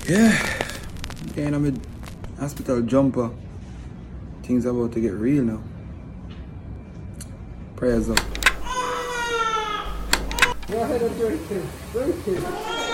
Yeah, again, I'm a hospital jumper. Things are about to get real now. Prayers up. Go ahead and drink it. Drink it.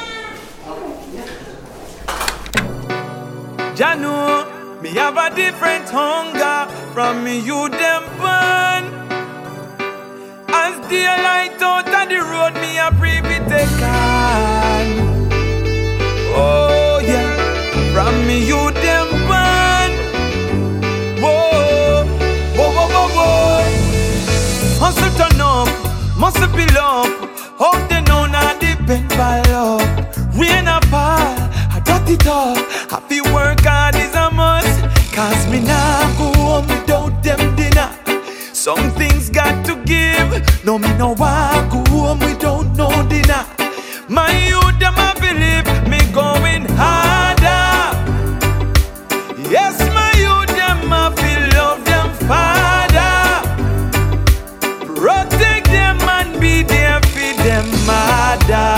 Janu, me have a different hunger from me you them burn. As daylight out on the road, me a pray be taken. Oh yeah, from me you them burn. Whoa, whoa, whoa, whoa, whoa. Hustle turn up, muscle build up. Hope they know not depend by love. Rain or fall, I got it all. I feel work hard is a must. Cause me nah go home without them dinner. Some things got to give. No me no walk go home without no dinner. My youth them a believe me going harder. Yes, my youth them a feel love them father. Protect them and be there for them mother.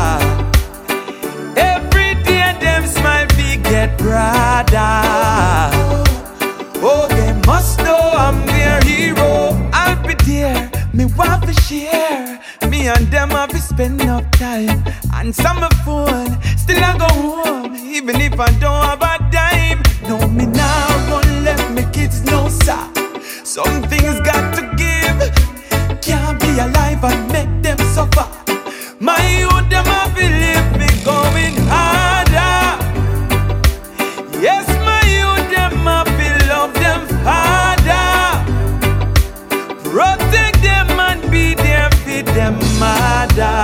Every day them smile be get brother. Oh, they must know I'm their hero. I'll be there, me want to share. Me and them have to spend enough time. Answer my phone, still I go home. Even if I don't have a dime. No, me now won't let me kids know, sir. Some things got to give. Can't be alive and make them suffer. My youth them have to leave me going harder. Yes, my youth them have to love them harder. Protect them and be there for them mother.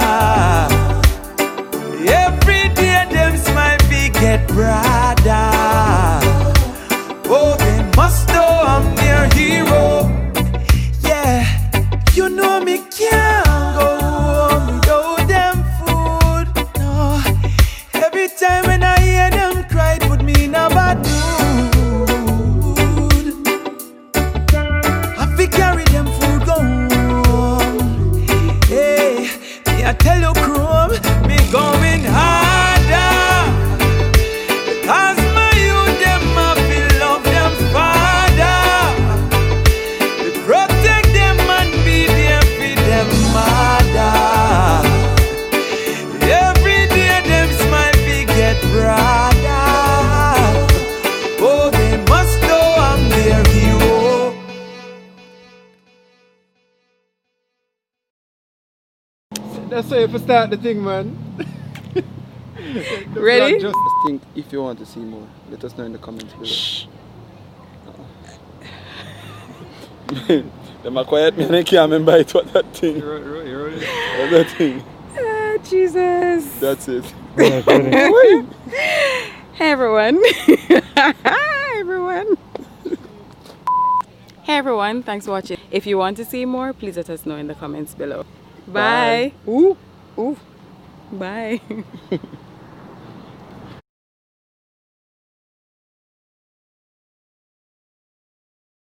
Every day them smile be get brother. Oh, they must know I'm their hero. Yeah, you know me can't go home without them food. No, every time when I hear them cry, put me in a bad mood. I fi carry them food go home. Hey, me I tell you, Chrome, me going harder. Cause my youth them a feel love them father. We protect them and be there for them mother. Every day them smile be get brother. Oh, they must know I'm their hero. That's how you start the thing, man. Ready? Just think if you want to see more, let us know in the comments below. Shh. Them are quiet me and I can't remember it what that thing. You ready? What that thing. Ah, Jesus. That's it. Hey everyone. Hi everyone. Hey everyone, thanks for watching. If you want to see more, please let us know in the comments below. Bye. Ooh. Ooh. Bye.